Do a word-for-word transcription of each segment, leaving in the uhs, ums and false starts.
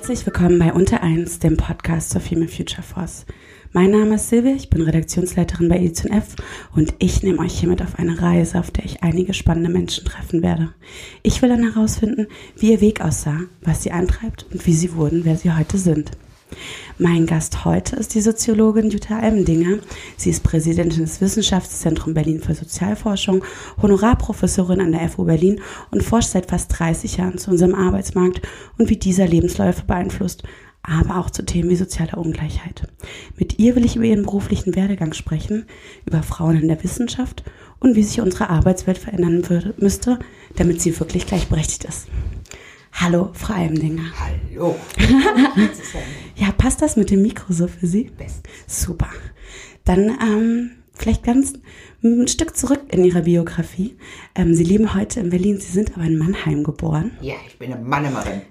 Herzlich willkommen bei Unter eins, dem Podcast zur Female Future Force. Mein Name ist Silvia, ich bin Redaktionsleiterin bei Edition F und ich nehme euch hiermit auf eine Reise, auf der ich einige spannende Menschen treffen werde. Ich will dann herausfinden, wie ihr Weg aussah, was sie antreibt und wie sie wurden, wer sie heute sind. Mein Gast heute ist die Soziologin Jutta Almendinger. Sie ist Präsidentin des Wissenschaftszentrums Berlin für Sozialforschung, Honorarprofessorin an der F U Berlin und forscht seit fast dreißig Jahren zu unserem Arbeitsmarkt und wie dieser Lebensläufe beeinflusst, aber auch zu Themen wie sozialer Ungleichheit. Mit ihr will ich über ihren beruflichen Werdegang sprechen, über Frauen in der Wissenschaft und wie sich unsere Arbeitswelt verändern würde, müsste, damit sie wirklich gleichberechtigt ist. Hallo, Frau Almendinger. Hallo. Ja, passt das mit dem Mikro so für Sie? Best. Super. Dann ähm, vielleicht ganz ein Stück zurück in Ihrer Biografie. Ähm, Sie leben heute in Berlin, Sie sind aber in Mannheim geboren. Ja, ich bin eine Mannheimerin.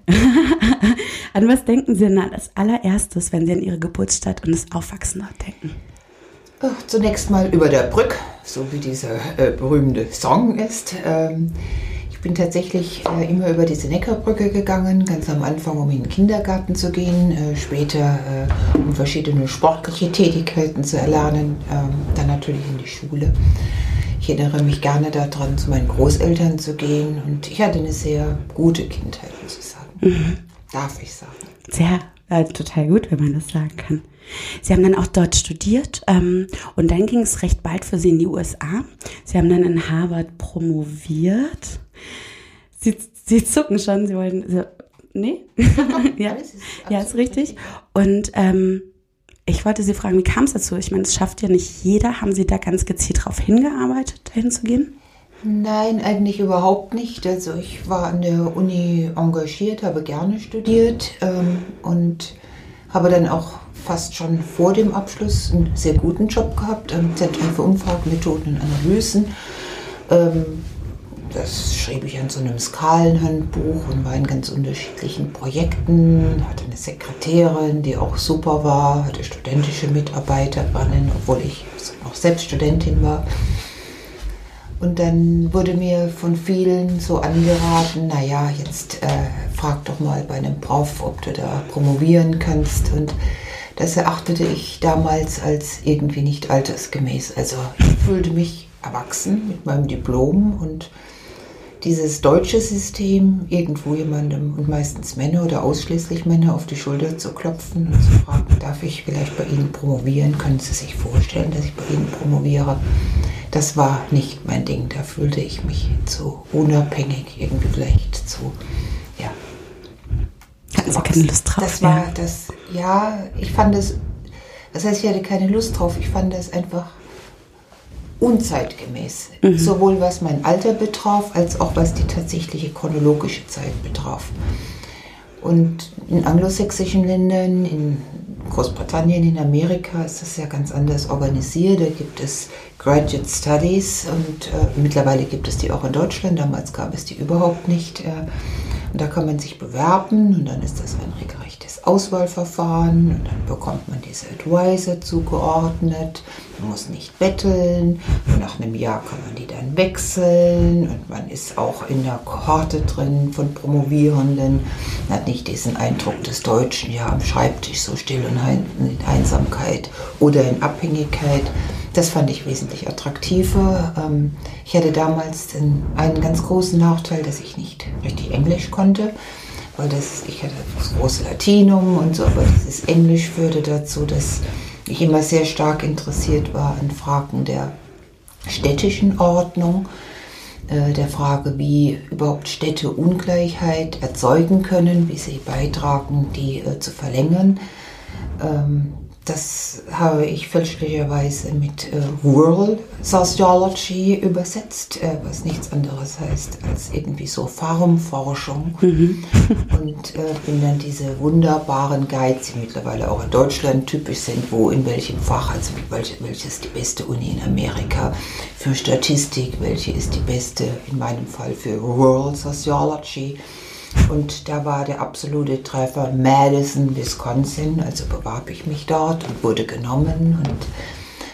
An was denken Sie denn als allererstes, wenn Sie an Ihre Geburtsstadt und das Aufwachsen dort denken? Ach, zunächst mal über der Brück, so wie dieser äh, berühmte Song ist. Ähm, Ich bin tatsächlich äh, immer über diese Neckarbrücke gegangen, ganz am Anfang, um in den Kindergarten zu gehen, äh, später äh, um verschiedene sportliche Tätigkeiten zu erlernen, ähm, dann natürlich in die Schule. Ich erinnere mich gerne daran, zu meinen Großeltern zu gehen und ich hatte eine sehr gute Kindheit, muss ich sagen. Mhm. Darf ich sagen. Sehr, äh, total gut, wenn man das sagen kann. Sie haben dann auch dort studiert ähm, und dann ging es recht bald für Sie in die U S A. Sie haben dann in Harvard promoviert. Sie, Sie zucken schon, Sie wollen, Sie, nee? ja, ist ja, ist richtig. Und ähm, ich wollte Sie fragen, wie kam es dazu? Ich meine, es schafft ja nicht jeder. Haben Sie da ganz gezielt darauf hingearbeitet, dahin zu gehen? Nein, eigentlich überhaupt nicht. Also ich war an der Uni engagiert, habe gerne studiert ähm, und habe dann auch fast schon vor dem Abschluss einen sehr guten Job gehabt am Zentrum für Umfragemethoden und Analysen. Ähm, das schrieb ich an so einem Skalenhandbuch und war in ganz unterschiedlichen Projekten. Hatte eine Sekretärin, die auch super war, hatte studentische Mitarbeiterinnen, obwohl ich noch selbst Studentin war. Und dann wurde mir von vielen so angeraten, naja, jetzt äh, frag doch mal bei einem Prof, ob du da promovieren kannst. Und das erachtete ich damals als irgendwie nicht altersgemäß. Also ich fühlte mich erwachsen mit meinem Diplom und dieses deutsche System, irgendwo jemandem und meistens Männer oder ausschließlich Männer auf die Schulter zu klopfen und zu fragen, darf ich vielleicht bei Ihnen promovieren? Können Sie sich vorstellen, dass ich bei Ihnen promoviere? Das war nicht mein Ding. Da fühlte ich mich zu unabhängig, irgendwie vielleicht zu, ja. Hatten Sie keine Lust drauf? Das war das, ja, ich fand es, das heißt, ich hatte keine Lust drauf. Ich fand das einfach unzeitgemäß. Mhm. Sowohl was mein Alter betraf, als auch was die tatsächliche chronologische Zeit betraf. Und in anglosächsischen Ländern, in Großbritannien, in Amerika ist das ja ganz anders organisiert. Da gibt es Graduate Studies und äh, mittlerweile gibt es die auch in Deutschland. Damals gab es die überhaupt nicht. Äh, und da kann man sich bewerben und dann ist das ein regelrechtes Auswahlverfahren und dann bekommt man diese Advisor zugeordnet. Man muss nicht betteln und nach einem Jahr kann man die dann wechseln und man ist auch in der Kohorte drin von Promovierenden. Man hat nicht diesen Eindruck des Deutschen, ja am Schreibtisch so still und in Einsamkeit oder in Abhängigkeit. Das fand ich wesentlich attraktiver. Ich hatte damals einen ganz großen Nachteil, dass ich nicht richtig Englisch konnte, weil das, ich hatte das große Latinum und so, aber dieses Englisch führte dazu, dass ich immer sehr stark interessiert war an Fragen der städtischen Ordnung, der Frage, wie überhaupt Städte Ungleichheit erzeugen können, wie sie beitragen, die zu verlängern. Das habe ich fälschlicherweise mit äh, Rural Sociology übersetzt, äh, was nichts anderes heißt als irgendwie so Farmforschung. Mhm. Und äh, bin dann diese wunderbaren Guides, die mittlerweile auch in Deutschland typisch sind, wo in welchem Fach, also welche, welche ist die beste Uni in Amerika für Statistik, welche ist die beste, in meinem Fall für Rural Sociology. Und da war der absolute Treffer Madison, Wisconsin, also bewarb ich mich dort und wurde genommen und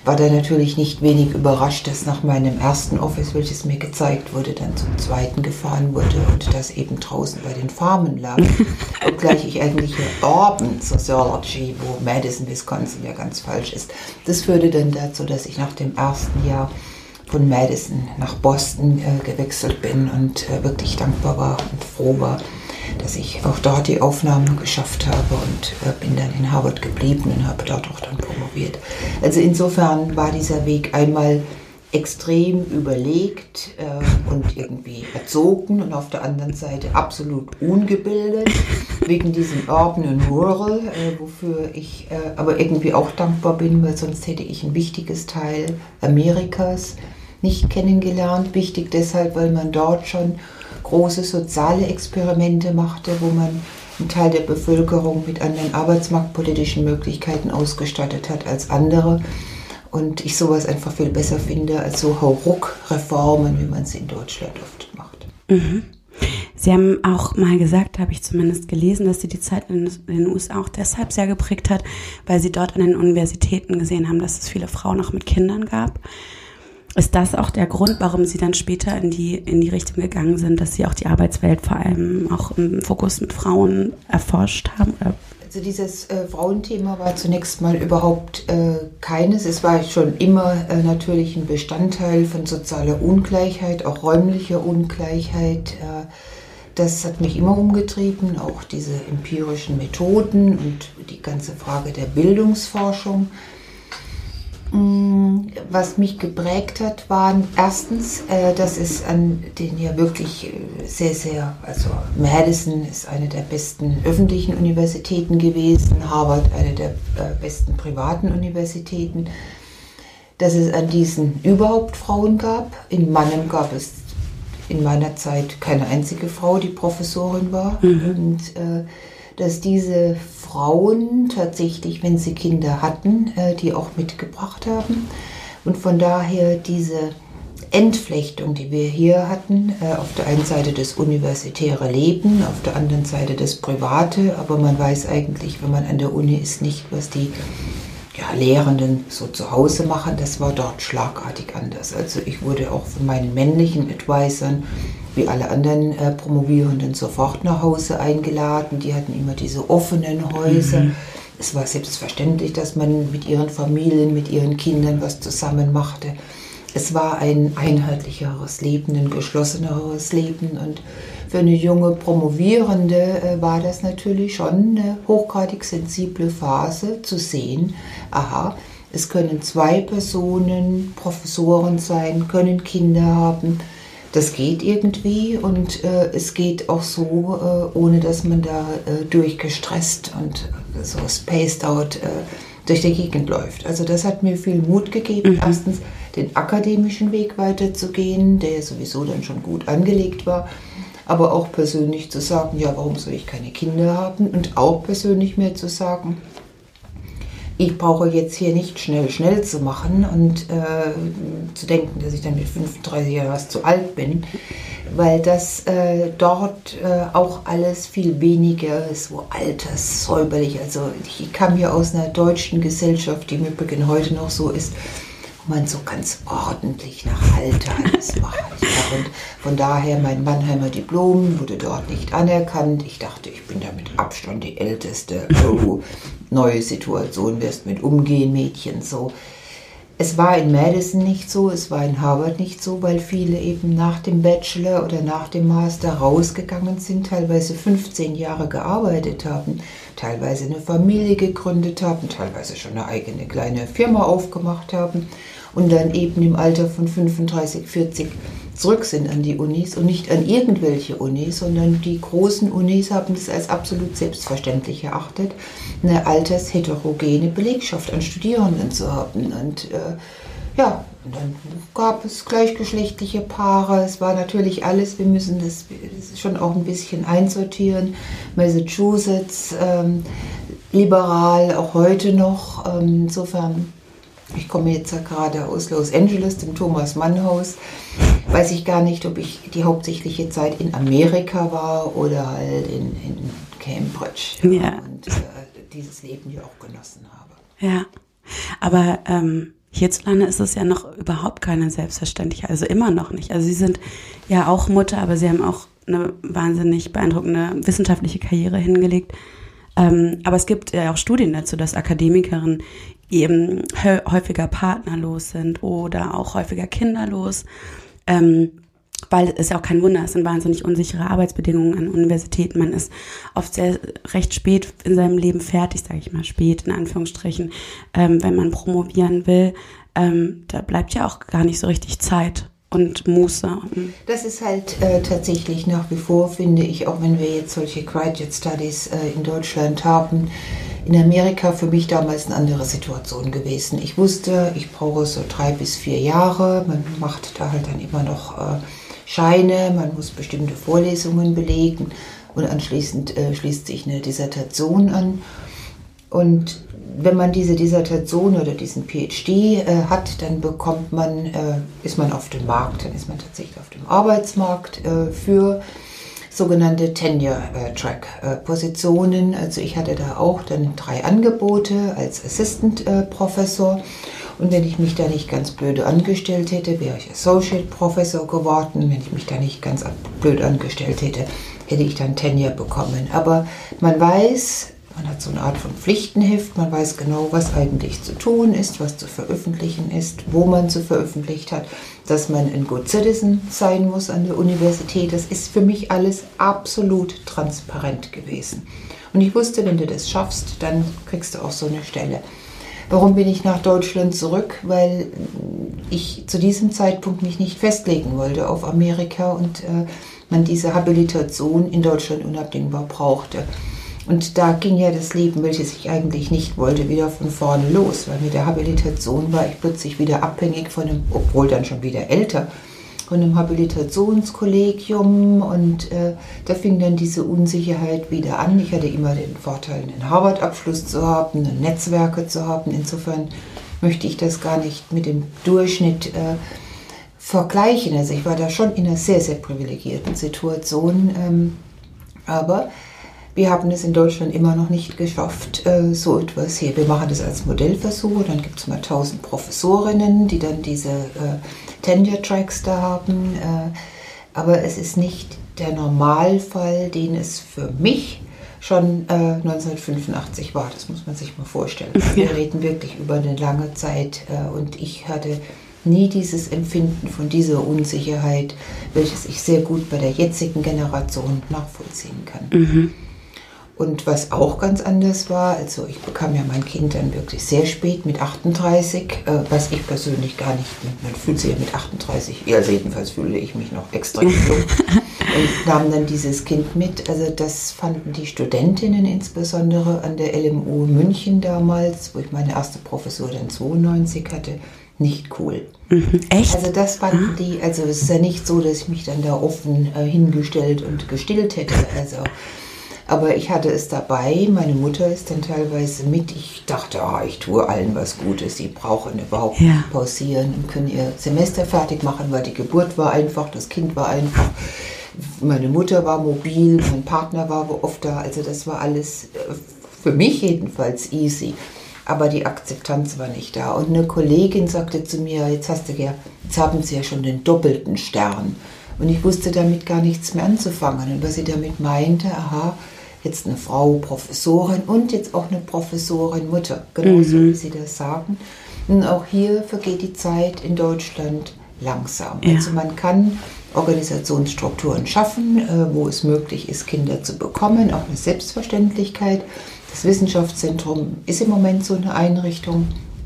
war da natürlich nicht wenig überrascht, dass nach meinem ersten Office, welches mir gezeigt wurde, dann zum zweiten gefahren wurde und das eben draußen bei den Farmen lag. Obgleich ich eigentlich Urban Sociology, wo Madison, Wisconsin ja ganz falsch ist. Das führte dann dazu, dass ich nach dem ersten Jahr von Madison nach Boston äh, gewechselt bin und äh, wirklich dankbar war und froh war, dass ich auch dort die Aufnahme geschafft habe und äh, bin dann in Harvard geblieben und habe dort auch dann promoviert. Also insofern war dieser Weg einmal extrem überlegt äh, und irgendwie erzogen und auf der anderen Seite absolut ungebildet, wegen diesem Urban und Rural, äh, wofür ich äh, aber irgendwie auch dankbar bin, weil sonst hätte ich ein wichtiges Teil Amerikas nicht kennengelernt. Wichtig deshalb, weil man dort schon große soziale Experimente machte, wo man einen Teil der Bevölkerung mit anderen arbeitsmarktpolitischen Möglichkeiten ausgestattet hat als andere. Und ich sowas einfach viel besser finde als so Hauruck-Reformen, wie man es in Deutschland oft macht. Mhm. Sie haben auch mal gesagt, habe ich zumindest gelesen, dass Sie die Zeit in den U S A auch deshalb sehr geprägt hat, weil Sie dort an den Universitäten gesehen haben, dass es viele Frauen auch mit Kindern gab. Ist das auch der Grund, warum Sie dann später in die, in die Richtung gegangen sind, dass Sie auch die Arbeitswelt vor allem auch im Fokus mit Frauen erforscht haben? Oder? Also dieses äh, Frauenthema war zunächst mal überhaupt äh, keines. Es war schon immer äh, natürlich ein Bestandteil von sozialer Ungleichheit, auch räumlicher Ungleichheit. Äh, das hat mich immer umgetrieben, auch diese empirischen Methoden und die ganze Frage der Bildungsforschung. Was mich geprägt hat, waren erstens, äh, dass es an den ja wirklich sehr, sehr, also Madison ist eine der besten öffentlichen Universitäten gewesen, Harvard eine der äh, besten privaten Universitäten, dass es an diesen überhaupt Frauen gab. In Mannheim gab es in meiner Zeit keine einzige Frau, die Professorin war. Mhm. Und äh, dass diese Frauen tatsächlich, wenn sie Kinder hatten, äh, die auch mitgebracht haben. Und von daher diese Entflechtung, die wir hier hatten, äh, auf der einen Seite das universitäre Leben, auf der anderen Seite das Private, aber man weiß eigentlich, wenn man an der Uni ist, nicht, was die ja, Lehrenden so zu Hause machen. Das war dort schlagartig anders. Also ich wurde auch von meinen männlichen Advisern wie alle anderen äh, Promovierenden sofort nach Hause eingeladen. Die hatten immer diese offenen Häuser. Mhm. Es war selbstverständlich, dass man mit ihren Familien, mit ihren Kindern was zusammen machte. Es war ein einheitlicheres Leben, ein geschlosseneres Leben. Und für eine junge Promovierende äh, war das natürlich schon eine hochgradig sensible Phase zu sehen, aha, es können zwei Personen Professoren sein, können Kinder haben. Das geht irgendwie und äh, es geht auch so, äh, ohne dass man da äh, durchgestresst und äh, so spaced out äh, durch die Gegend läuft. Also das hat mir viel Mut gegeben, mhm. erstens den akademischen Weg weiterzugehen, der sowieso dann schon gut angelegt war, aber auch persönlich zu sagen, ja, warum soll ich keine Kinder haben? Und auch persönlich mir zu sagen, ich brauche jetzt hier nicht schnell, schnell zu machen und äh, zu denken, dass ich dann mit fünfunddreißig Jahren was zu alt bin, weil das äh, dort äh, auch alles viel weniger so alterssäuberlich, also ich kam ja aus einer deutschen Gesellschaft, die im Übrigen heute noch so ist, wo man so ganz ordentlich nach Alter alles macht. Ja, und von daher, mein Mannheimer Diplom wurde dort nicht anerkannt. Ich dachte, ich bin da mit Abstand die Älteste. Oh, neue Situation, wirst mit umgehen, Mädchen, so. Es war in Madison nicht so, es war in Harvard nicht so, weil viele eben nach dem Bachelor oder nach dem Master rausgegangen sind, teilweise fünfzehn Jahre gearbeitet haben, teilweise eine Familie gegründet haben, teilweise schon eine eigene kleine Firma aufgemacht haben und dann eben im Alter von fünfunddreißig, vierzig zurück sind an die Unis und nicht an irgendwelche Unis, sondern die großen Unis haben es als absolut selbstverständlich erachtet, eine altersheterogene Belegschaft an Studierenden zu haben. Und äh, ja, und dann gab es gleichgeschlechtliche Paare. Es war natürlich alles, wir müssen das, das schon auch ein bisschen einsortieren. Massachusetts, ähm, liberal, auch heute noch. Ähm, insofern, ich komme jetzt ja gerade aus Los Angeles, dem Thomas Mann Haus. Weiß ich gar nicht, ob ich die hauptsächliche Zeit in Amerika war oder halt in, in Cambridge. Ja. Und äh, dieses Leben ja auch genossen habe. Ja, aber ähm, hierzulande ist es ja noch überhaupt keine Selbstverständlichkeit, also immer noch nicht. Also Sie sind ja auch Mutter, aber Sie haben auch eine wahnsinnig beeindruckende wissenschaftliche Karriere hingelegt. Ähm, aber es gibt ja auch Studien dazu, dass Akademikerinnen eben häufiger partnerlos sind oder auch häufiger kinderlos, ähm, weil es ja auch kein Wunder ist, sind wahnsinnig unsichere Arbeitsbedingungen an Universitäten. Man ist oft sehr recht spät in seinem Leben fertig, sage ich mal, spät in Anführungsstrichen, ähm, wenn man promovieren will. Ähm, da bleibt ja auch gar nicht so richtig Zeit und Muße. Das ist halt äh, tatsächlich nach wie vor, finde ich, auch wenn wir jetzt solche Graduate Studies äh, in Deutschland haben, in Amerika für mich damals eine andere Situation gewesen. Ich wusste, ich brauche so drei bis vier Jahre. Man macht da halt dann immer noch äh, Scheine, man muss bestimmte Vorlesungen belegen und anschließend äh, schließt sich eine Dissertation an. Und wenn man diese Dissertation oder diesen P H D äh, hat, dann bekommt man, äh, ist man auf dem Markt, dann ist man tatsächlich auf dem Arbeitsmarkt äh, für sogenannte Tenure-Track-Positionen. Also ich hatte da auch dann drei Angebote als Assistant-Professor. Und wenn ich mich da nicht ganz blöde angestellt hätte, wäre ich Associate Professor geworden. Wenn ich mich da nicht ganz blöd angestellt hätte, hätte ich dann Tenure bekommen. Aber man weiß, man hat so eine Art von Pflichtenheft, man weiß genau, was eigentlich zu tun ist, was zu veröffentlichen ist, wo man zu veröffentlicht hat, dass man ein Good Citizen sein muss an der Universität. Das ist für mich alles absolut transparent gewesen. Und ich wusste, wenn du das schaffst, dann kriegst du auch so eine Stelle. Warum bin ich nach Deutschland zurück? Weil ich zu diesem Zeitpunkt mich nicht festlegen wollte auf Amerika und äh, man diese Habilitation in Deutschland unabdingbar brauchte. Und da ging ja das Leben, welches ich eigentlich nicht wollte, wieder von vorne los, weil mit der Habilitation war ich plötzlich wieder abhängig von einem, obwohl dann schon wieder älter, von einem Habilitationskollegium und äh, da fing dann diese Unsicherheit wieder an. Ich hatte immer den Vorteil, einen Harvard-Abschluss zu haben, Netzwerke zu haben. Insofern möchte ich das gar nicht mit dem Durchschnitt äh, vergleichen. Also ich war da schon in einer sehr, sehr privilegierten Situation, ähm, aber wir haben es in Deutschland immer noch nicht geschafft, so etwas hier. Wir machen das als Modellversuch, dann gibt es mal tausend Professorinnen, die dann diese äh, Tenure-Tracks da haben. Äh, aber es ist nicht der Normalfall, den es für mich schon äh, neunzehnhundertfünfundachtzig war. Das muss man sich mal vorstellen. Wir ja. reden wirklich über eine lange Zeit äh, und ich hatte nie dieses Empfinden von dieser Unsicherheit, welches ich sehr gut bei der jetzigen Generation nachvollziehen kann. Mhm. Und was auch ganz anders war, also ich bekam ja mein Kind dann wirklich sehr spät mit achtunddreißig, äh, was ich persönlich gar nicht, man fühlt sich ja mit achtunddreißig, also jedenfalls fühle ich mich noch extrem jung und nahm dann dieses Kind mit. Also das fanden die Studentinnen insbesondere an der L M U München damals, wo ich meine erste Professur dann zweiundneunzig hatte, nicht cool. Mhm. Echt? Also das fanden die, also es ist ja nicht so, dass ich mich dann da offen äh, hingestellt und gestillt hätte, also aber ich hatte es dabei, meine Mutter ist dann teilweise mit. Ich dachte, oh, ich tue allen was Gutes, sie brauchen überhaupt nicht ja. pausieren und können ihr Semester fertig machen, weil die Geburt war einfach, das Kind war einfach. Meine Mutter war mobil, mein Partner war oft da, also das war alles für mich jedenfalls easy. Aber die Akzeptanz war nicht da. Und eine Kollegin sagte zu mir, jetzt, hast du ja, jetzt haben Sie ja schon den doppelten Stern. Und ich wusste damit gar nichts mehr anzufangen. Und was sie damit meinte, aha, jetzt eine Frau Professorin und jetzt auch eine Professorin Mutter, genauso mhm. wie Sie das sagen. Und auch hier vergeht die Zeit in Deutschland langsam. Ja. Also man kann Organisationsstrukturen schaffen, wo es möglich ist, Kinder zu bekommen, auch eine Selbstverständlichkeit. Das Wissenschaftszentrum ist im Moment so eine Einrichtung,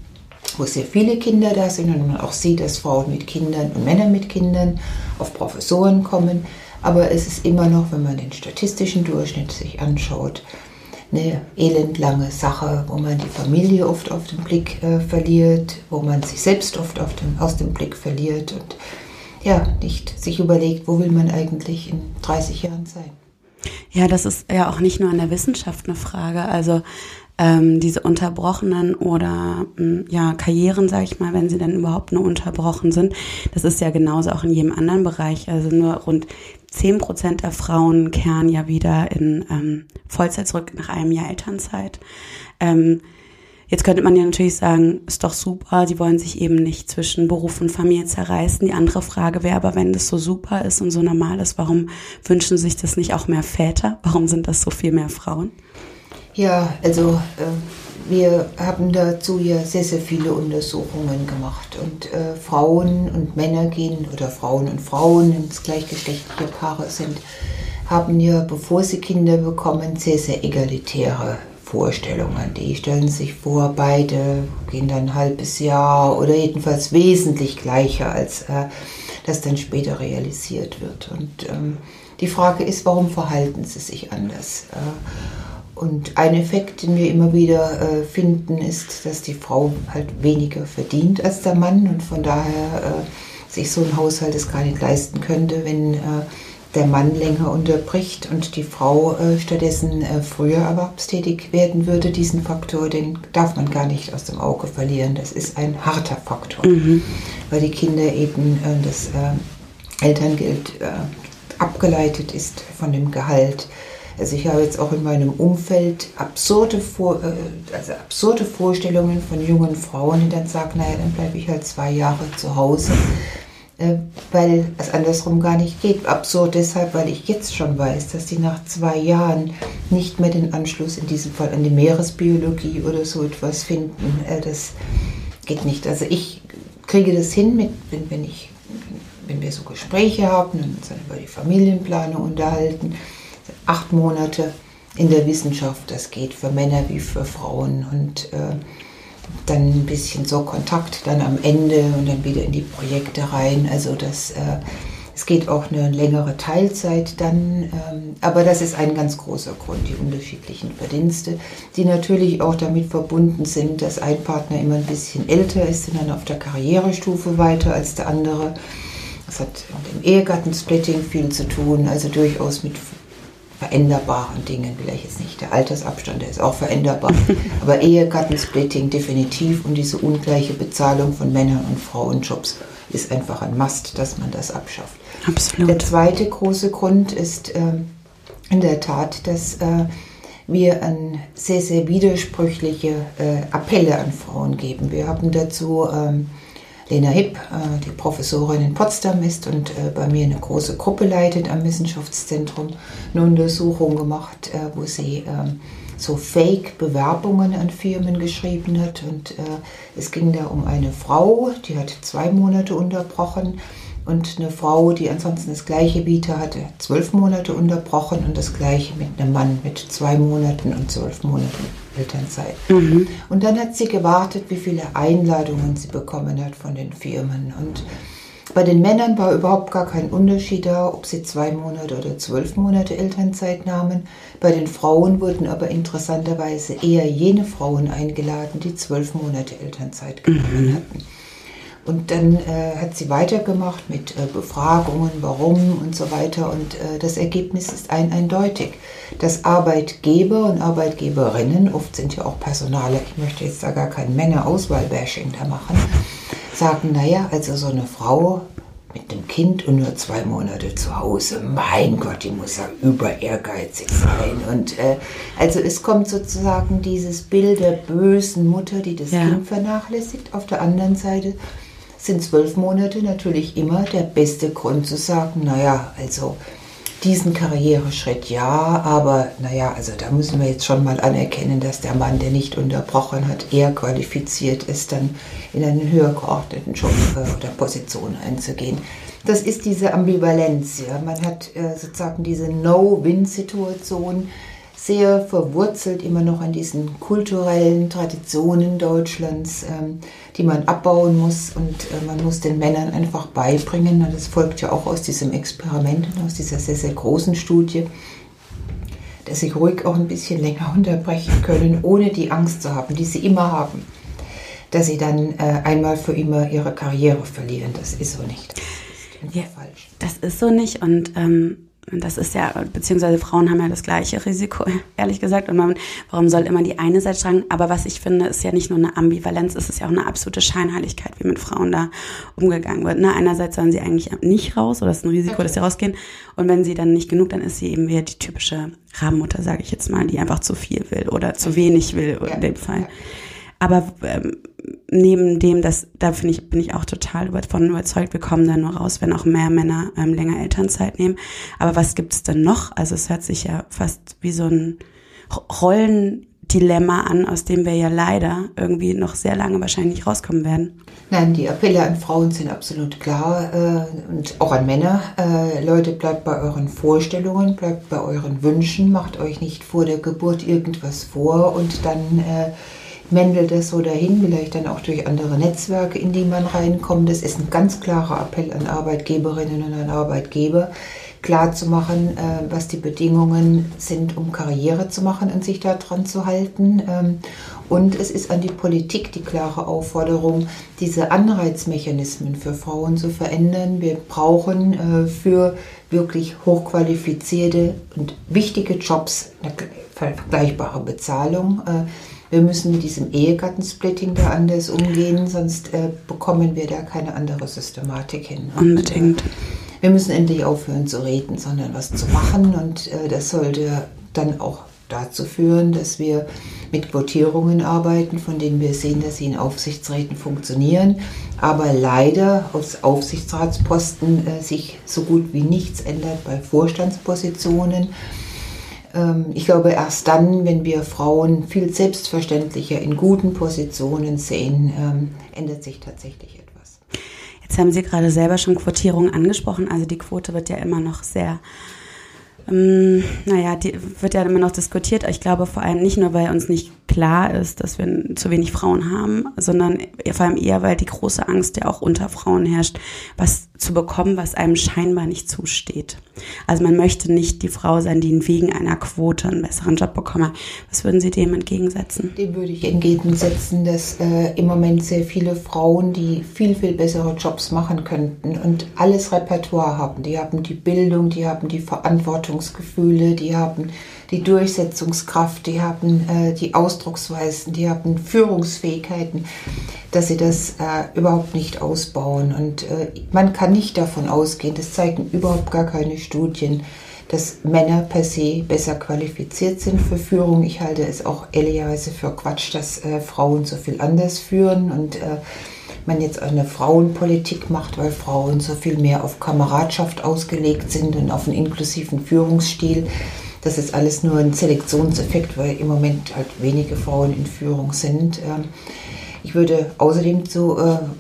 wo sehr viele Kinder da sind und man auch sieht, dass Frauen mit Kindern und Männer mit Kindern auf Professoren kommen. Aber es ist immer noch, wenn man den statistischen Durchschnitt sich anschaut, eine elendlange Sache, wo man die Familie oft auf den Blick äh, verliert, wo man sich selbst oft auf den, aus dem Blick verliert und ja, nicht sich überlegt, wo will man eigentlich in dreißig Jahren sein. Ja, das ist ja auch nicht nur in der Wissenschaft eine Frage. Also ähm, diese unterbrochenen oder ähm, ja Karrieren, sage ich mal, wenn sie dann überhaupt nur unterbrochen sind, das ist ja genauso auch in jedem anderen Bereich. Also nur rund zehn Prozent der Frauen kehren ja wieder in ähm, Vollzeit zurück nach einem Jahr Elternzeit. Ähm, Jetzt könnte man ja natürlich sagen, ist doch super, die wollen sich eben nicht zwischen Beruf und Familie zerreißen. Die andere Frage wäre aber, wenn das so super ist und so normal ist, warum wünschen sich das nicht auch mehr Väter? Warum sind das so viel mehr Frauen? Ja, also äh, wir haben dazu ja sehr, sehr viele Untersuchungen gemacht. Und äh, Frauen und Männer gehen, oder Frauen und Frauen, wenn es gleichgeschlechtliche Paare sind, haben ja, bevor sie Kinder bekommen, sehr, sehr egalitäre Vorstellungen. Die stellen sich vor, beide gehen dann ein halbes Jahr oder jedenfalls wesentlich gleicher, als äh, das dann später realisiert wird. Und ähm, die Frage ist, warum verhalten sie sich anders? Äh, und ein Effekt, den wir immer wieder äh, finden, ist, dass die Frau halt weniger verdient als der Mann und von daher äh, sich so ein Haushalt es gar nicht leisten könnte, wenn äh, der Mann länger unterbricht und die Frau äh, stattdessen äh, früher erwerbstätig werden würde. Diesen Faktor, den darf man gar nicht aus dem Auge verlieren. Das ist ein harter Faktor, mhm. weil die Kinder eben äh, das äh, Elterngeld äh, abgeleitet ist von dem Gehalt. Also ich habe jetzt auch in meinem Umfeld absurde, Vor äh, also absurde Vorstellungen von jungen Frauen, die dann sagen, naja, dann bleibe ich halt zwei Jahre zu Hause, weil es andersrum gar nicht geht. Absurd deshalb, weil ich jetzt schon weiß, dass die nach zwei Jahren nicht mehr den Anschluss in diesem Fall an die Meeresbiologie oder so etwas finden. Das geht nicht. Also ich kriege das hin, mit, wenn, wenn, ich, wenn wir so Gespräche haben und uns dann über die Familienplanung unterhalten. Acht Monate in der Wissenschaft, das geht für Männer wie für Frauen und äh, dann ein bisschen so Kontakt dann am Ende und dann wieder in die Projekte rein. Also das, äh, es geht auch eine längere Teilzeit dann, ähm, aber das ist ein ganz großer Grund, die unterschiedlichen Verdienste, die natürlich auch damit verbunden sind, dass ein Partner immer ein bisschen älter ist und dann auf der Karrierestufe weiter als der andere. Das hat mit dem Ehegattensplitting viel zu tun, also durchaus mit veränderbaren Dingen, vielleicht jetzt nicht der Altersabstand, der ist auch veränderbar, aber Ehegattensplitting definitiv und diese ungleiche Bezahlung von Männern- und Frauenjobs ist einfach ein Must, dass man das abschafft. Absolut. Der zweite große Grund ist äh, in der Tat, dass äh, wir an sehr, sehr widersprüchliche äh, Appelle an Frauen geben. Wir haben dazu ähm, Lena Hipp, die Professorin in Potsdam ist und bei mir eine große Gruppe leitet am Wissenschaftszentrum, eine Untersuchung gemacht, wo sie so Fake-Bewerbungen an Firmen geschrieben hat. Und es ging da um eine Frau, die hat zwei Monate unterbrochen und eine Frau, die ansonsten das gleiche Vita hatte, zwölf Monate unterbrochen und das gleiche mit einem Mann mit zwei Monaten und zwölf Monaten Elternzeit. Mhm. Und dann hat sie gewartet, wie viele Einladungen sie bekommen hat von den Firmen. Und bei den Männern war überhaupt gar kein Unterschied da, ob sie zwei Monate oder zwölf Monate Elternzeit nahmen. Bei den Frauen wurden aber interessanterweise eher jene Frauen eingeladen, die zwölf Monate Elternzeit genommen mhm. hatten. Und dann äh, hat sie weitergemacht mit äh, Befragungen, warum und so weiter. Und äh, das Ergebnis ist ein, eindeutig, dass Arbeitgeber und Arbeitgeberinnen, oft sind ja auch Personale, ich möchte jetzt da gar kein Männerauswahl-Bashing da machen, sagen, naja, also so eine Frau mit dem Kind und nur zwei Monate zu Hause, mein Gott, die muss ja über ehrgeizig sein. Und äh, also es kommt sozusagen dieses Bild der bösen Mutter, die das ja. Kind vernachlässigt. Auf der anderen Seite sind zwölf Monate natürlich immer der beste Grund zu sagen, naja, also diesen Karriereschritt ja, aber naja, also da müssen wir jetzt schon mal anerkennen, dass der Mann, der nicht unterbrochen hat, eher qualifiziert ist, dann in einen höher geordneten Job äh, oder Position einzugehen. Das ist diese Ambivalenz. Ja. Man hat äh, sozusagen diese No-Win-Situation sehr verwurzelt immer noch an diesen kulturellen Traditionen Deutschlands, ähm, die man abbauen muss und äh, man muss den Männern einfach beibringen. Und das folgt ja auch aus diesem Experiment und aus dieser sehr, sehr großen Studie, dass sie ruhig auch ein bisschen länger unterbrechen können, ohne die Angst zu haben, die sie immer haben, dass sie dann äh, einmal für immer ihre Karriere verlieren. Das ist so nicht. Das ist einfach ja, falsch. Das ist so nicht und ähm Und das ist ja, beziehungsweise Frauen haben ja das gleiche Risiko, ehrlich gesagt. Und man, warum soll immer die eine Seite tragen? Aber was ich finde, ist ja nicht nur eine Ambivalenz, es ist ja auch eine absolute Scheinheiligkeit, wie mit Frauen da umgegangen wird. Ne? Einerseits sollen sie eigentlich nicht raus, oder es ist ein Risiko, okay. dass sie rausgehen. Und wenn sie dann nicht genug, dann ist sie eben wieder die typische Rabenmutter, sage ich jetzt mal, die einfach zu viel will oder zu wenig will ja. in dem Fall. Aber ähm, neben dem, das, da finde ich, bin ich auch total davon überzeugt, wir kommen da nur raus, wenn auch mehr Männer ähm, länger Elternzeit nehmen. Aber was gibt's denn noch? Also es hört sich ja fast wie so ein Rollendilemma an, aus dem wir ja leider irgendwie noch sehr lange wahrscheinlich nicht rauskommen werden. Nein, die Appelle an Frauen sind absolut klar äh, und auch an Männer. Äh, Leute, bleibt bei euren Vorstellungen, bleibt bei euren Wünschen, macht euch nicht vor der Geburt irgendwas vor und dann äh, mändelt das so dahin, vielleicht dann auch durch andere Netzwerke, in die man reinkommt. Das ist ein ganz klarer Appell an Arbeitgeberinnen und an Arbeitgeber, klar zu machen, äh, was die Bedingungen sind, um Karriere zu machen und sich da dran zu halten. Ähm, und es ist an die Politik die klare Aufforderung, diese Anreizmechanismen für Frauen zu verändern. Wir brauchen äh, für wirklich hochqualifizierte und wichtige Jobs eine vergleichbare Bezahlung. Äh, Wir müssen mit diesem Ehegattensplitting da anders umgehen, sonst äh, bekommen wir da keine andere Systematik hin. Unbedingt. Und, äh, wir müssen endlich aufhören zu reden, sondern was zu machen. Und äh, das sollte dann auch dazu führen, dass wir mit Quotierungen arbeiten, von denen wir sehen, dass sie in Aufsichtsräten funktionieren, aber leider aus Aufsichtsratsposten äh, sich so gut wie nichts ändert bei Vorstandspositionen. Ich glaube, erst dann, wenn wir Frauen viel selbstverständlicher in guten Positionen sehen, ähm, ändert sich tatsächlich etwas. Jetzt haben Sie gerade selber schon Quotierung angesprochen. Also die Quote wird ja immer noch sehr, ähm, naja, die wird ja immer noch diskutiert. Ich glaube vor allem nicht nur, weil uns nicht klar ist, dass wir zu wenig Frauen haben, sondern vor allem eher, weil die große Angst ja auch unter Frauen herrscht, was zu bekommen, was einem scheinbar nicht zusteht. Also man möchte nicht die Frau sein, die wegen einer Quote einen besseren Job bekomme. Was würden Sie dem entgegensetzen? Dem würde ich entgegensetzen, dass äh, im Moment sehr viele Frauen, die viel, viel bessere Jobs machen könnten und alles Repertoire haben. Die haben die Bildung, die haben die Verantwortungsgefühle, die haben die Durchsetzungskraft, die haben äh, die Ausdrucksweisen, die haben Führungsfähigkeiten, dass sie das äh, überhaupt nicht ausbauen. Und äh, man kann nicht davon ausgehen, das zeigen überhaupt gar keine Studien, dass Männer per se besser qualifiziert sind für Führung. Ich halte es auch ehrlicherweise für Quatsch, dass äh, Frauen so viel anders führen und äh, man jetzt eine Frauenpolitik macht, weil Frauen so viel mehr auf Kameradschaft ausgelegt sind und auf einen inklusiven Führungsstil. Das ist alles nur ein Selektionseffekt, weil im Moment halt wenige Frauen in Führung sind. Ich würde außerdem zu,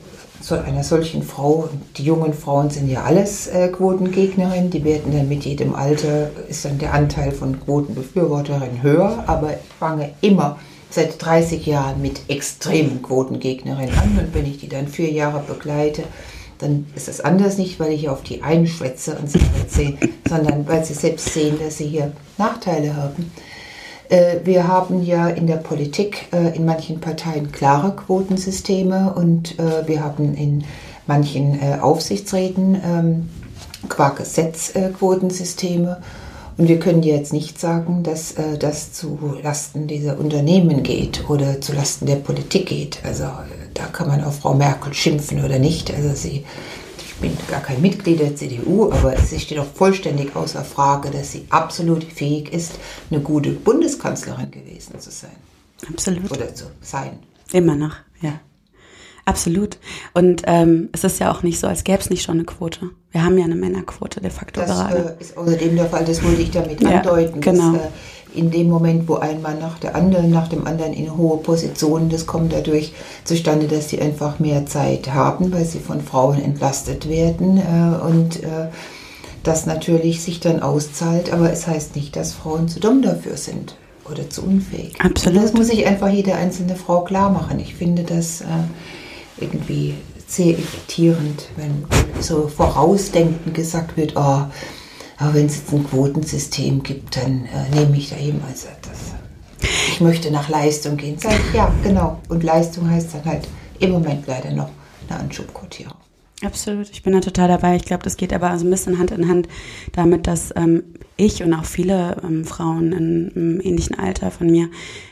zu einer solchen Frau, die jungen Frauen sind ja alles Quotengegnerin, die werden dann mit jedem Alter, ist dann der Anteil von Quotenbefürworterinnen höher, aber ich fange immer seit dreißig Jahren mit extremen Quotengegnerinnen an und wenn ich die dann vier Jahre begleite, dann ist es anders, nicht weil ich auf die einschwätze und sie erzähle, sondern weil sie selbst sehen, dass sie hier Nachteile haben. Äh, wir haben ja in der Politik äh, in manchen Parteien klare Quotensysteme und äh, wir haben in manchen äh, Aufsichtsräten ähm, qua Gesetz äh, Quotensysteme. Und wir können jetzt nicht sagen, dass äh, das zu Lasten dieser Unternehmen geht oder zu Lasten der Politik geht. Also da kann man auf Frau Merkel schimpfen oder nicht. Also sie, ich bin gar kein Mitglied der C D U, aber es steht doch vollständig außer Frage, dass sie absolut fähig ist, eine gute Bundeskanzlerin gewesen zu sein. Absolut. Oder zu sein. Immer noch, ja. Absolut. Und ähm, es ist ja auch nicht so, als gäbe es nicht schon eine Quote. Wir haben ja eine Männerquote de facto das, gerade. Das äh, ist außerdem der Fall, das wollte ich damit ja, andeuten. Genau. Dass, äh, in dem Moment, wo ein Mann nach der anderen, nach dem anderen in hohe Positionen, das kommt dadurch zustande, dass sie einfach mehr Zeit haben, weil sie von Frauen entlastet werden äh, und äh, das natürlich sich dann auszahlt. Aber es heißt nicht, dass Frauen zu dumm dafür sind oder zu unfähig. Absolut. Das muss sich einfach jede einzelne Frau klar machen. Ich finde das äh, irgendwie sehr irritierend, wenn so vorausdenkend gesagt wird, oh, aber wenn es jetzt ein Quotensystem gibt, dann äh, nehme ich da eben als das. Ich möchte nach Leistung gehen. Sag ich, ja, genau. Und Leistung heißt dann halt im Moment leider noch eine Anschubquotierung. Absolut, ich bin da total dabei. Ich glaube, das geht aber so ein bisschen Hand in Hand damit, dass ähm, ich und auch viele ähm, Frauen in, im ähnlichen Alter von mir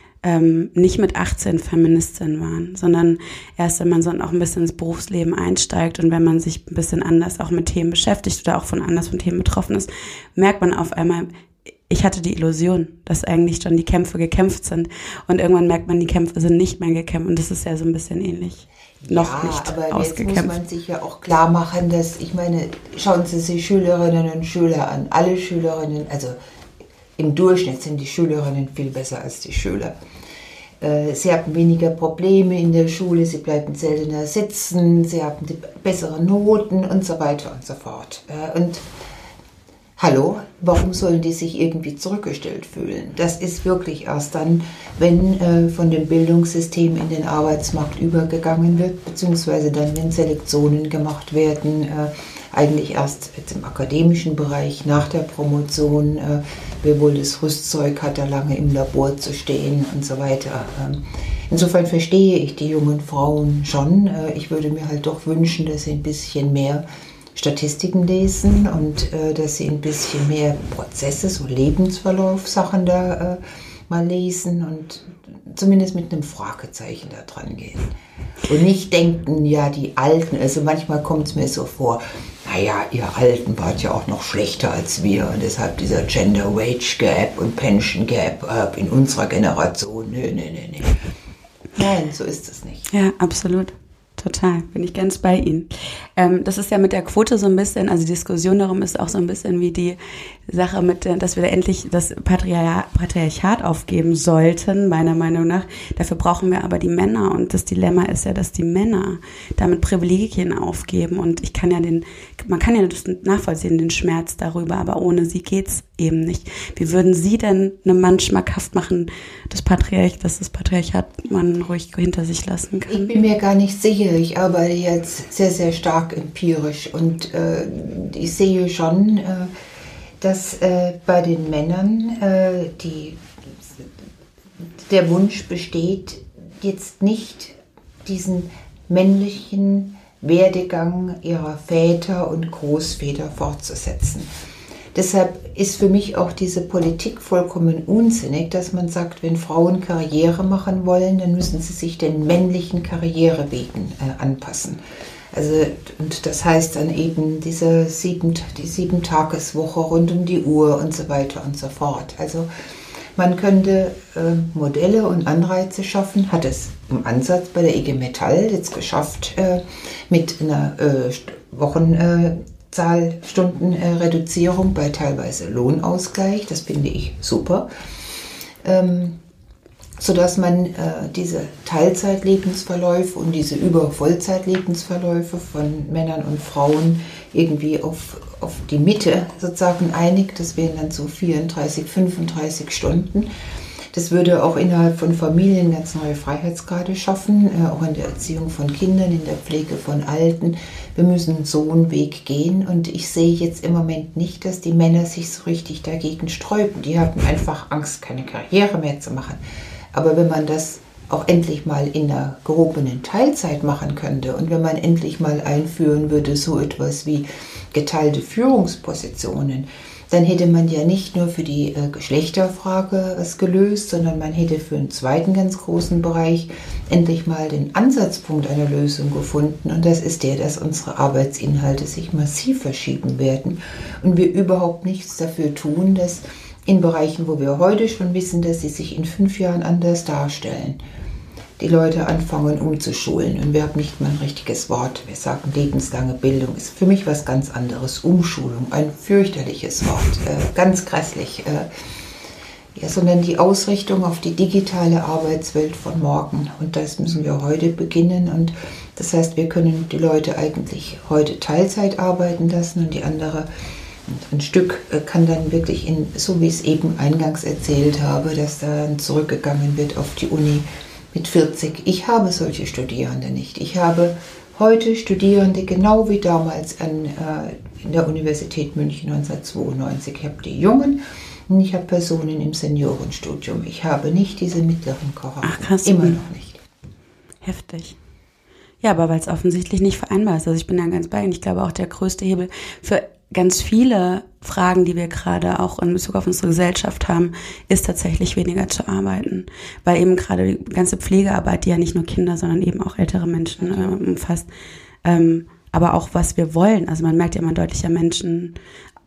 ähm, nicht mit achtzehn Feministin waren, sondern erst, wenn man so auch ein bisschen ins Berufsleben einsteigt und wenn man sich ein bisschen anders auch mit Themen beschäftigt oder auch von anders von Themen betroffen ist, merkt man auf einmal, ich hatte die Illusion, dass eigentlich schon die Kämpfe gekämpft sind und irgendwann merkt man, die Kämpfe sind nicht mehr gekämpft und das ist ja so ein bisschen ähnlich. Noch ja, nicht aber ausgekämpft. Jetzt muss man sich ja auch klar machen, dass, ich meine, schauen Sie sich Schülerinnen und Schüler an, alle Schülerinnen, also im Durchschnitt sind die Schülerinnen viel besser als die Schüler. Sie haben weniger Probleme in der Schule, sie bleiben seltener sitzen, sie haben die bessere Noten und so weiter und so fort. Und hallo, warum sollen die sich irgendwie zurückgestellt fühlen? Das ist wirklich erst dann, wenn äh, von dem Bildungssystem in den Arbeitsmarkt übergegangen wird, beziehungsweise dann, wenn Selektionen gemacht werden, äh, eigentlich erst jetzt im akademischen Bereich, nach der Promotion, äh, wer wohl das Rüstzeug hat, da lange im Labor zu stehen und so weiter. Ähm, insofern verstehe ich die jungen Frauen schon. Äh, ich würde mir halt doch wünschen, dass sie ein bisschen mehr Statistiken lesen und äh, dass sie ein bisschen mehr Prozesse, so Lebensverlaufssachen da äh, mal lesen und zumindest mit einem Fragezeichen da dran gehen. Und nicht denken, ja, die Alten, also manchmal kommt es mir so vor, naja, ihr Alten wart ja auch noch schlechter als wir und deshalb dieser Gender Wage Gap und Pension Gap äh, in unserer Generation, nö, nö, nö, nö. Nein, so ist es nicht. Ja, absolut. Total, bin ich ganz bei Ihnen. Ähm, das ist ja mit der Quote so ein bisschen, also die Diskussion darum ist auch so ein bisschen wie die Sache mit, dass wir da endlich das Patriarchat, Patriarchat aufgeben sollten, meiner Meinung nach. Dafür brauchen wir aber die Männer und das Dilemma ist ja, dass die Männer damit Privilegien aufgeben und ich kann ja den, man kann ja das nachvollziehen, den Schmerz darüber, aber ohne sie geht's eben nicht. Wie würden Sie denn einem Mann schmackhaft machen, das Patriarchat, dass das Patriarchat man ruhig hinter sich lassen kann? Ich bin mir gar nicht sicher. Ich arbeite jetzt sehr, sehr stark empirisch und äh, ich sehe schon, äh, dass äh, bei den Männern äh, die, der Wunsch besteht, jetzt nicht diesen männlichen Werdegang ihrer Väter und Großväter fortzusetzen. Deshalb ist für mich auch diese Politik vollkommen unsinnig, dass man sagt, wenn Frauen Karriere machen wollen, dann müssen sie sich den männlichen Karrierewegen äh, anpassen. Also, und das heißt dann eben diese sieben, die Sieben-Tages-Woche rund um die Uhr und so weiter und so fort. Also man könnte äh, Modelle und Anreize schaffen, hat es im Ansatz bei der I G Metall jetzt geschafft, äh, mit einer äh, Wochen äh, Zahlstundenreduzierung bei teilweise Lohnausgleich, das finde ich super, ähm, sodass man äh, diese Teilzeitlebensverläufe und diese Übervollzeitlebensverläufe von Männern und Frauen irgendwie auf, auf die Mitte sozusagen einigt. Das wären dann so vierunddreißig, fünfunddreißig Stunden. Das würde auch innerhalb von Familien ganz neue Freiheitsgrade schaffen, äh, auch in der Erziehung von Kindern, in der Pflege von Alten. Wir müssen so einen Weg gehen und ich sehe jetzt im Moment nicht, dass die Männer sich so richtig dagegen sträuben. Die haben einfach Angst, keine Karriere mehr zu machen. Aber wenn man das auch endlich mal in einer gehobenen Teilzeit machen könnte und wenn man endlich mal einführen würde, so etwas wie geteilte Führungspositionen, dann hätte man ja nicht nur für die äh, Geschlechterfrage es gelöst, sondern man hätte für einen zweiten ganz großen Bereich endlich mal den Ansatzpunkt einer Lösung gefunden. Und das ist der, dass unsere Arbeitsinhalte sich massiv verschieben werden und wir überhaupt nichts dafür tun, dass in Bereichen, wo wir heute schon wissen, dass sie sich in fünf Jahren anders darstellen, die Leute anfangen umzuschulen. Und wir haben nicht mal ein richtiges Wort. Wir sagen, lebenslange Bildung ist für mich was ganz anderes. Umschulung, ein fürchterliches Wort, äh, ganz grässlich. Äh, ja, sondern die Ausrichtung auf die digitale Arbeitswelt von morgen. Und das müssen wir heute beginnen. Und das heißt, wir können die Leute eigentlich heute Teilzeit arbeiten lassen und die andere, ein Stück kann dann wirklich, in, so wie ich es eben eingangs erzählt habe, dass dann zurückgegangen wird auf die Uni, mit vierzig. Ich habe solche Studierende nicht. Ich habe heute Studierende, genau wie damals an, äh, in der Universität München neunzehnhundertzweiundneunzig. Ich habe die Jungen und ich habe Personen im Seniorenstudium. Ich habe nicht diese mittleren Kohorten. Ach krass. Immer noch nicht. Heftig. Ja, aber weil es offensichtlich nicht vereinbar ist. Also ich bin da ganz bei Ihnen. Ich glaube auch der größte Hebel für ganz viele Fragen, die wir gerade auch in Bezug auf unsere Gesellschaft haben, ist tatsächlich weniger zu arbeiten. Weil eben gerade die ganze Pflegearbeit, die ja nicht nur Kinder, sondern eben auch ältere Menschen äh, umfasst, ähm, aber auch was wir wollen. Also man merkt ja immer deutlicher Menschen,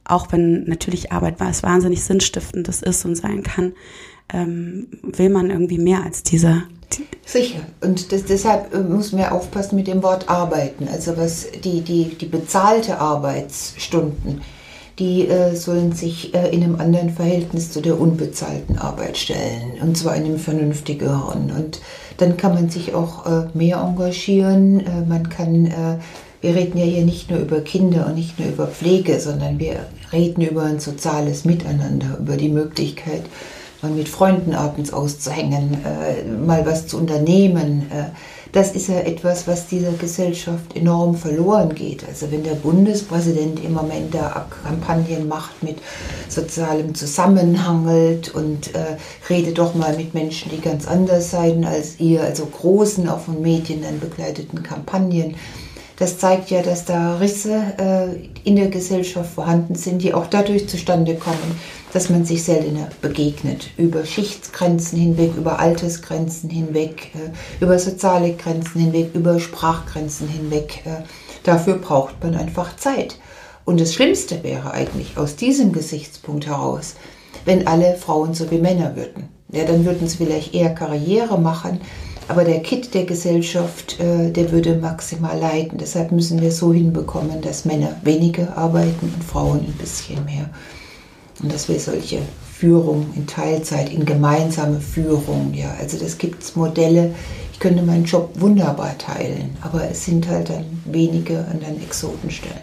auch wenn natürlich Arbeit was wahnsinnig sinnstiftendes ist und sein kann, ähm, will man irgendwie mehr als dieser. Sicher. Und das, deshalb muss man ja aufpassen mit dem Wort arbeiten. Also was die, die, die bezahlte Arbeitsstunden, die äh, sollen sich äh, in einem anderen Verhältnis zu der unbezahlten Arbeit stellen. Und zwar in einem vernünftigeren. Und dann kann man sich auch äh, mehr engagieren. Äh, man kann, äh, wir reden ja hier nicht nur über Kinder und nicht nur über Pflege, sondern wir reden über ein soziales Miteinander, über die Möglichkeit, mal mit Freunden abends auszuhängen, äh, mal was zu unternehmen. Äh, das ist ja etwas, was dieser Gesellschaft enorm verloren geht. Also wenn der Bundespräsident im Moment da Kampagnen macht mit sozialem Zusammenhang und äh, redet doch mal mit Menschen, die ganz anders seien als ihr, also großen, auch von Medien dann begleiteten Kampagnen. Das zeigt ja, dass da Risse äh, in der Gesellschaft vorhanden sind, die auch dadurch zustande kommen, dass man sich seltener begegnet, über Schichtsgrenzen hinweg, über Altersgrenzen hinweg, äh, über soziale Grenzen hinweg, über Sprachgrenzen hinweg. Äh, dafür braucht man einfach Zeit. Und das Schlimmste wäre eigentlich aus diesem Gesichtspunkt heraus, wenn alle Frauen so wie Männer würden. Ja, dann würden sie vielleicht eher Karriere machen, aber der Kitt der Gesellschaft, äh, der würde maximal leiden. Deshalb müssen wir so hinbekommen, dass Männer weniger arbeiten und Frauen ein bisschen mehr. Und dass wir solche Führung in Teilzeit, in gemeinsame Führung, ja, also das gibt es Modelle, ich könnte meinen Job wunderbar teilen, aber es sind halt dann wenige an den Exotenstellen.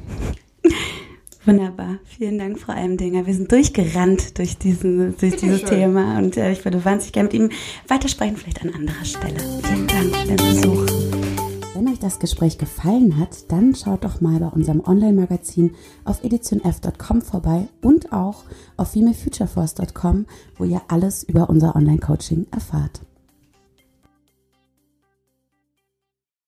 Wunderbar, vielen Dank, Frau Almdinger. Wir sind durchgerannt durch, diesen, durch dieses schön. Thema und äh, ich würde wahnsinnig gerne mit Ihnen weitersprechen, vielleicht an anderer Stelle. Vielen Dank für den Besuch. Wenn euch das Gespräch gefallen hat, dann schaut doch mal bei unserem Online-Magazin auf edition f punkt com vorbei und auch auf female future force punkt com, wo ihr alles über unser Online-Coaching erfahrt.